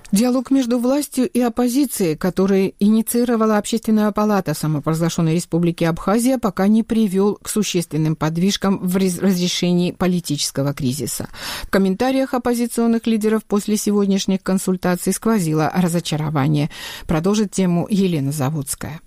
Диалог между властью и оппозицией, который инициировала Общественная палата самопровозглашенной Республики Абхазия, пока не привел к существенным подвижкам в разрешении политического кризиса. В комментариях оппозиционных лидеров после сегодняшних консультаций сквозило разочарование. Продолжит тему Елена Заводская.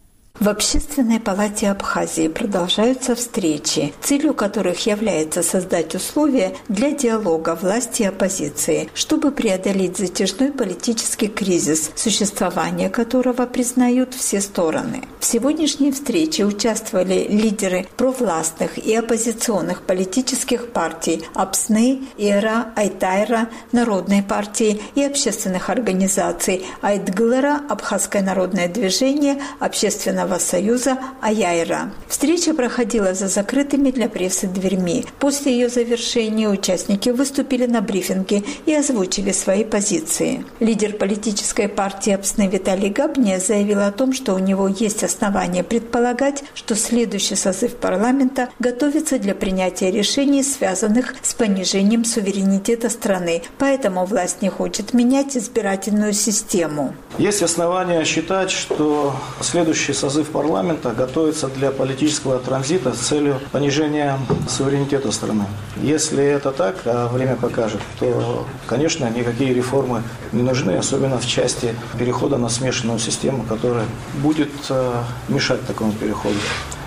В Общественной палате Абхазии продолжаются встречи, целью которых является создать условия для диалога власти и оппозиции, чтобы преодолеть затяжной политический кризис, существование которого признают все стороны. В сегодняшней встрече участвовали лидеры провластных и оппозиционных политических партий АПСНы, ИРА, Айтайра, Народной партии и общественных организаций Айтгылара, Абхазское народное движение, Общественного союза Аяйра. Встреча проходила за закрытыми для прессы дверьми. После ее завершения участники выступили на брифинге и озвучили свои позиции. Лидер политической партии АПСНы Виталий Габния заявил о том, что у него есть основания предполагать, что следующий созыв парламента готовится для принятия решений, связанных с понижением суверенитета страны. Поэтому власть не хочет менять избирательную систему. Есть основания считать, что следующий созыв парламента готовится для политического транзита с целью понижения суверенитета страны. Если это так, а время покажет, то, конечно, никакие реформы не нужны, особенно в части перехода на смешанную систему, которая будет мешать такому переходу.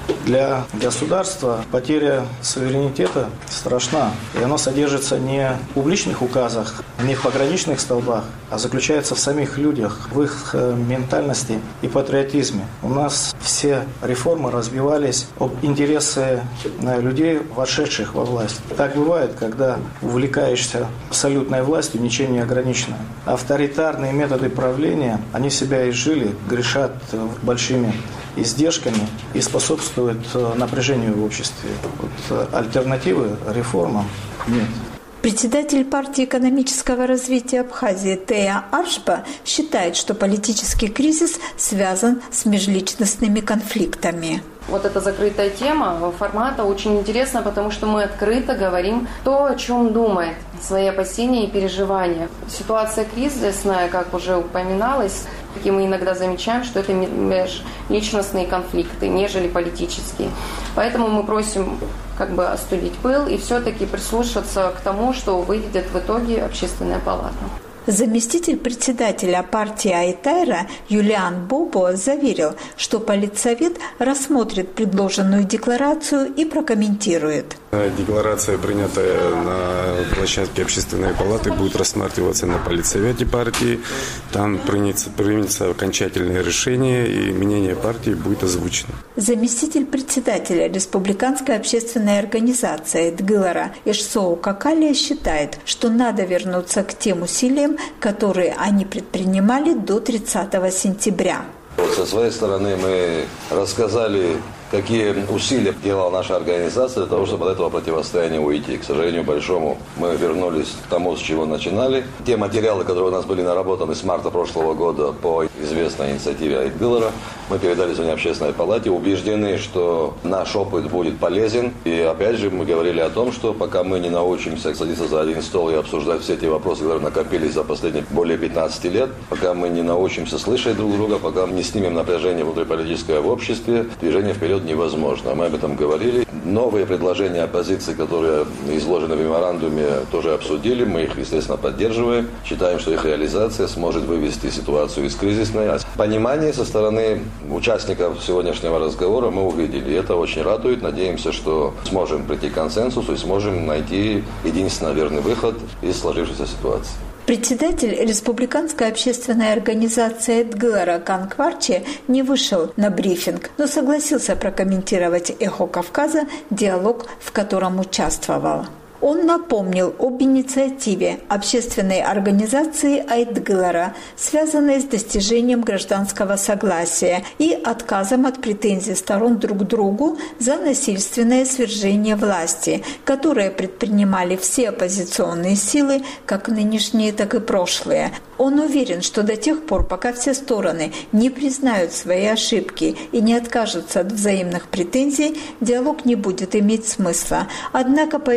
Для государства потеря суверенитета страшна, и она содержится не в публичных указах, не в пограничных столбах, а заключается в самих людях, в их ментальности и патриотизме. У нас все реформы разбивались об интересы людей, вошедших во власть. Так бывает, когда увлекаешься абсолютной властью, ничем не ограничено. Авторитарные методы правления, они себя изжили, грешат большими издержками и способствуют напряжению в обществе. Вот альтернативы реформам нет. Председатель партии экономического развития Абхазии Тея Аршба считает, что политический кризис связан с межличностными конфликтами. Вот эта закрытая тема формата очень интересна, потому что мы открыто говорим то, о чем думает, свои опасения и переживания. Ситуация кризисная, как уже упоминалось, и мы иногда замечаем, что это межличностные конфликты, нежели политические. Поэтому мы просим остудить пыл и все-таки прислушаться к тому, что выведет в итоге Общественная палата. Заместитель председателя партии Айтайра Юлиан Бобо заверил, что Политсовет рассмотрит предложенную декларацию и прокомментирует. Декларация, принятая на площадке Общественной палаты, будет рассматриваться на Политсовете партии. Там примется окончательное решение, и мнение партии будет озвучено. Заместитель председателя Республиканской общественной организации Айтгылара Ишсоу Какалия считает, что надо вернуться к тем усилиям, которые они предпринимали до 30 сентября. Со своей стороны мы рассказали, какие усилия делала наша организация для того, чтобы от этого противостояния уйти. К сожалению большому, мы вернулись к тому, с чего начинали. Те материалы, которые у нас были наработаны с марта прошлого года по известной инициативе Айтгылара, мы передали сегодня Общественной палате, убеждены, что наш опыт будет полезен. И опять же мы говорили о том, что пока мы не научимся садиться за один стол и обсуждать все те вопросы, которые накопились за последние более 15 лет, пока мы не научимся слышать друг друга, пока мы не снимем напряжение внутриполитическое в обществе, движение вперед невозможно. Мы об этом говорили. Новые предложения оппозиции, которые изложены в меморандуме, тоже обсудили. Мы их, естественно, поддерживаем. Считаем, что их реализация сможет вывести ситуацию из кризисной. Понимание со стороны участников сегодняшнего разговора мы увидели. И это очень радует. Надеемся, что сможем прийти к консенсусу и сможем найти единственно верный выход из сложившейся ситуации. Председатель Республиканской общественной организации Айтгылара Кан Кварчи не вышел на брифинг, но согласился прокомментировать «Эхо Кавказа», диалог, в котором участвовал. Он напомнил об инициативе общественной организации Айтгылара, связанной с достижением гражданского согласия и отказом от претензий сторон друг к другу за насильственное свержение власти, которое предпринимали все оппозиционные силы, как нынешние, так и прошлые. Он уверен, что до тех пор, пока все стороны не признают свои ошибки и не откажутся от взаимных претензий, диалог не будет иметь смысла. Однако, по его мнению,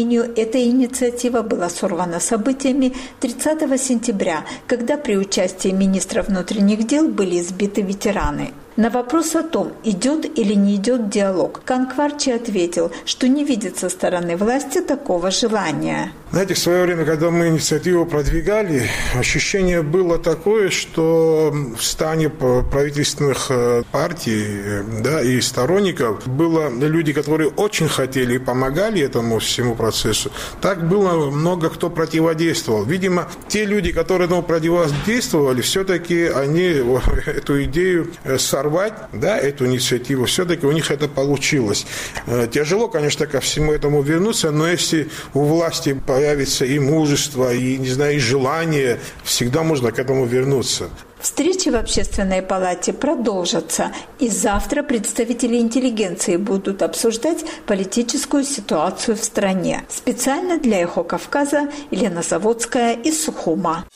мнению, эта инициатива была сорвана событиями 30 сентября, когда при участии министра внутренних дел были избиты ветераны. На вопрос о том, идет или не идет диалог, Кан Кварчи ответил, что не видит со стороны власти такого желания. Знаете, в свое время, когда мы инициативу продвигали, ощущение было такое, что в стане правительственных партий, да, и сторонников было люди, которые очень хотели и помогали этому всему процессу. Так было много кто противодействовал. Видимо, те люди, которые этому противодействовали, все-таки они эту идею сорвали, да, эту инициативу, все-таки у них это получилось. Тяжело, конечно, ко всему этому вернуться, но если у власти появится и мужество, и, не знаю, и желание, всегда можно к этому вернуться. Встречи в Общественной палате продолжатся, и завтра представители интеллигенции будут обсуждать политическую ситуацию в стране. Специально для «Эхо Кавказа» Елена Заводская из Сухума.